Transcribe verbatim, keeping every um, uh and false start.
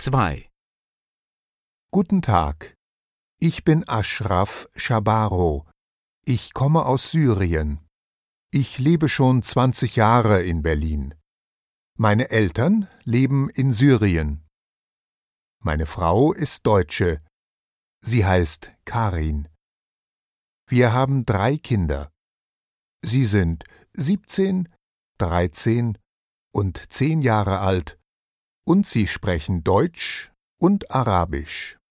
zwei. Guten Tag, ich bin Ashraf Shabaro. Ich komme aus Syrien. Ich lebe schon zwanzig Jahre in Berlin. Meine Eltern leben in Syrien. Meine Frau ist Deutsche. Sie heißt Karin. Wir haben drei Kinder. Sie sind siebzehn, dreizehn und zehn Jahre alt und sie sprechen Deutsch und Arabisch.